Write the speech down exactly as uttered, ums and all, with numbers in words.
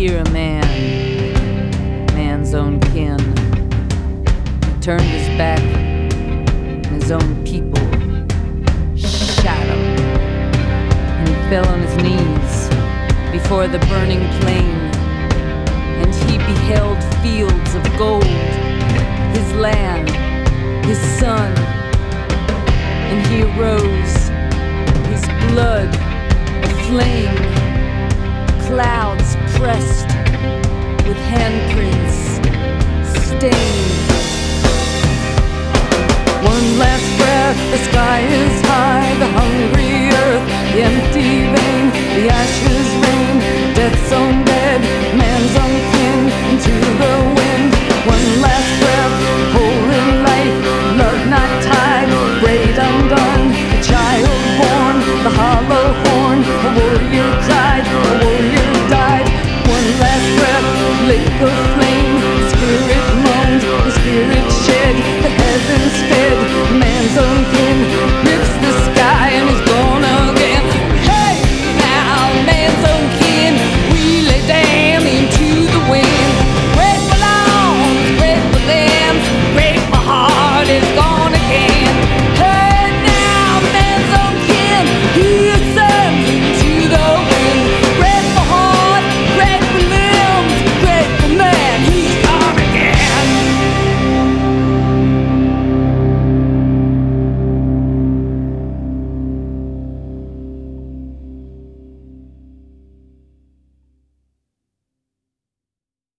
hear a man, man's own kin, turned his back, and his own people shot him, and he fell on his knees before the burning plain, and he beheld fields of gold, his land, his son, and he arose, his blood aflame, clouds pressed with handprints stained. One last breath, the sky is high, the hungry earth, the empty vein.